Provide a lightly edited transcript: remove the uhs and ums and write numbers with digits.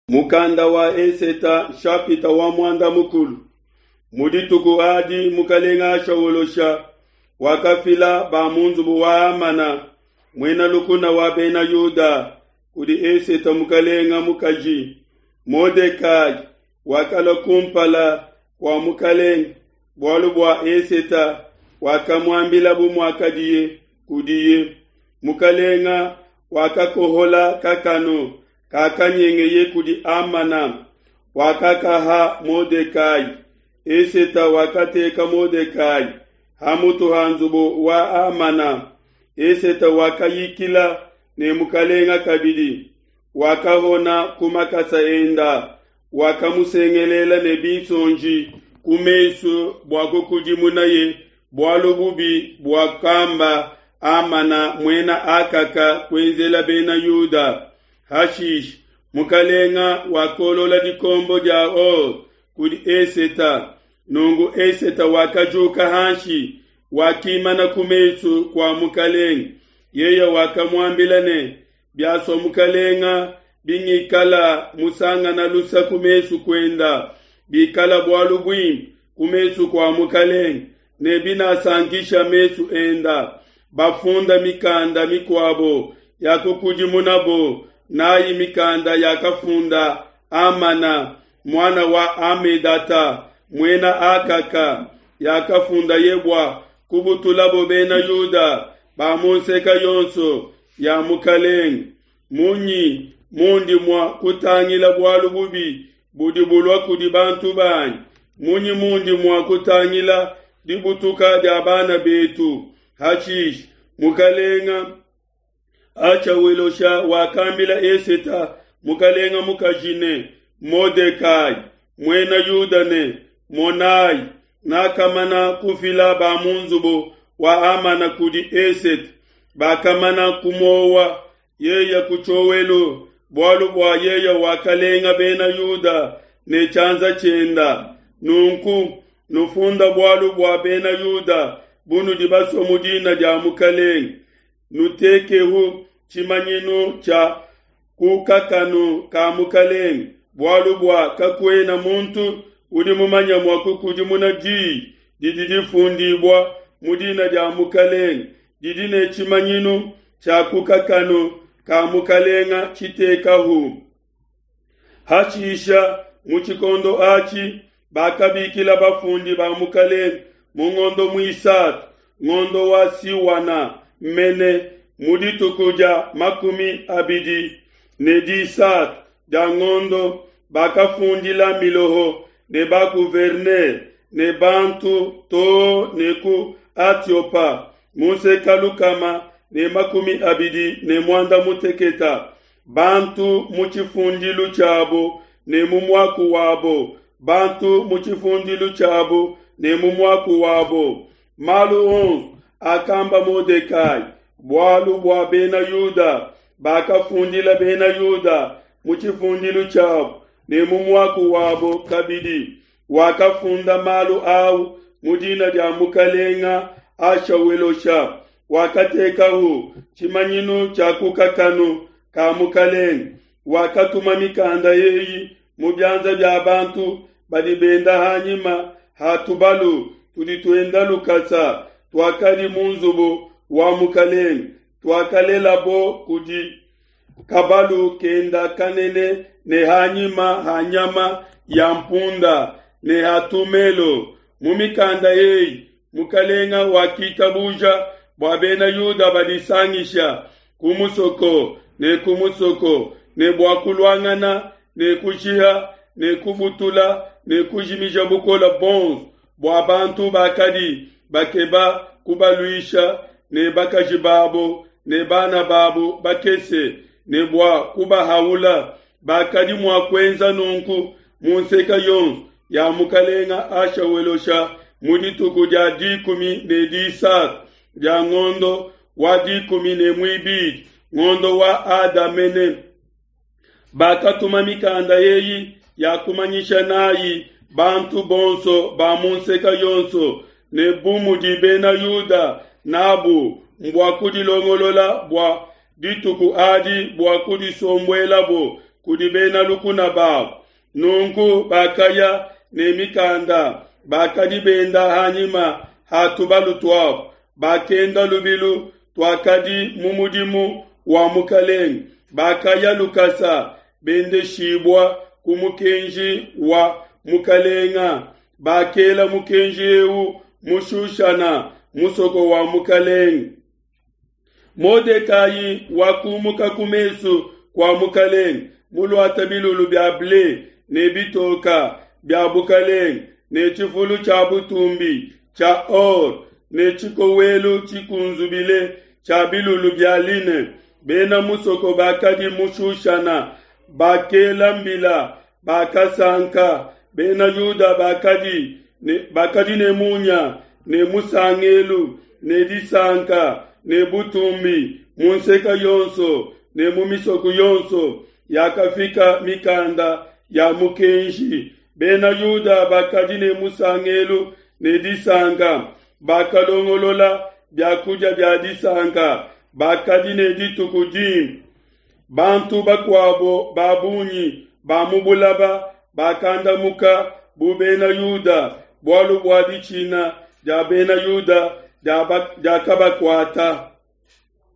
Mukanda wa eseta shapita wa mwanda mukulu. Mudituku adi mukalenga shawolosha. Wakafila ba munzubu wa amana. Mwena lukuna wa bena yuda. Kudi eseta mukalenga mukaji. Modekai. Wakala kumpala kwa mukalenga. Bwalubwa eseta. Wakamwambila bumwakadiye. Kudiye. Mukalenga. Wakakohola kakano. Kakanyengeye kudi amana. Wakakaha Modekai. Eseta wakateka Modekai. Hamutu hanzubo wa amana. Eseta wakayikila ne mukalenga kabidi. Wakahona kumakasa enda. Wakamusengelela ne bisonji. Kumesu bwakukujimunaye. Bwalububi bwakamba amana mwena akaka kwenzela bena yuda. Hashish mukalenga wakolola dikombo ja kudi eseta. Nungu eseta wakajuka hanshi. Wakimana kumesu kwa mukalenga. Yeya wakamwambilane. Biaso mukalenga. Bingikala musanga na lusa kumesu kwenda. Bikala bwalubwim kumesu kwa mukalenga. Nebina sankisha mesu enda. Bafunda mikanda mikwabo. Yakukujimunabo. Nayi mikanda yakafunda amana mwana wa Amedata mwena akaka yakafunda yebwa kubutulabo bena yuda bamonseka yonso ya mukaleng munyi mundi mwa kutangila bwalububi budibulwa kudi bantu banyi munyi mundi mwa kutangila dibutuka diabana betu hashish mukalenga acha welosha wakambila eseta mukalenga mukajine Modekai mwena yudane monai nakamana kufila ba munzubo wa amana kudi eset bakamana kumowa yeya kuchowelo bwalu bwa yeya wakalenga bena yuda ne chanza chenda nunku nufunda bwalu bwa bena yuda bunu dibaso mudina ja mukalenga nutekehu chimanyino cha kukakano ka mukalenga bwalubwa kakwena muntu udi mumanya mwakukujimuna dididi fundibwa mudina ja mukalenga didine chimanyino cha kukakano ka mukalenga chitekahu hachisha muchikondo achi bakabikila bafundi ba mukalenga mungondo muisatu ngondo wa siwana mene muditukuja makumi abidi nedisat dangondo bakafundila miloho ne bakuverner ne bantu to neku atiopa muse kalukama ne makumi abidi ne mwanda muteketa bantu muchifundilu chabo ne mumwaku wabo bantu muchifundilu chabo ne mumwaku wabo malu akamba Modekai bwalu bwa bena yuda bakafundila bena yuda muchifundilu chabo ne mumwaku wabo kabidi wakafunda malu au mudina ja mukalenga asha welosha wakatekahu chimanyino cha kukakano ka mukalenga wakatuma mikanda yeyi mubyanza bya bantu badibenda hanyima hatubalu tudituenda lukasa twakali munzubo wa mukalenga twakalela bo kudi kabalu kenda kanene ne hanyima hanyama ya mpunda ne hatumelo mumikanda yeyi mukalenga wakitabuja bwabena yuda badisangisha kumusoko ne bwakulwangana ne kujiha ne kubutula ne kujimija bukola bons bwabantu bakadi bakeba kubaluisha ne bakajibabo ne bana babo bakese ne bwa kuba haula bakadi mwakwenza nunku munseka yons ya mukalenga asha welosha mudituku ja dikumi ne disat ja ngondo wa dikumi ne mwibid ngondo wa adamene bakatuma mikanda yeyi ya kumanyisha nayi bantu bonso ba munseka yonso ne bumu di bena yuda nabu mbwa kudi longolola bwa dituku adi bwa kudi sombwela bo kudi bena lukuna bawo nungu bakaya nemikanda bakadi benda hanyima hatubalutwabo bakenda lubilu twakadi mumudimu wa mukalengi bakaya lukasa bende shibwa kumukenji wa mukalenga bakela mukenji ewu mushushana musoko wa mukalengi Modekayi wakumuka kumesu kwa mukalengi mulwata bilulu bya ble ne bitoka bya bukalengi ne chifulu cha butumbi cha or ne chikowelu chikunzubile cha bilulu bya line bena musoko bakadi mushushana bakela mbila bakasanka bena yuda bakadi ne munya ne musangelu ne disanka ne butumbi munseka yonso ne mumisoko yonso yakafika mikanda ya mukenji bena yuda bakadi ne musangelu ne disanka bakalongolola byakuja bya disanka bakadi ne ditukudi bantu bakwabo babunyi bamubulaba bakanda muka bubena yuda bwalu bwadi china ja bena yuda ja kabakwata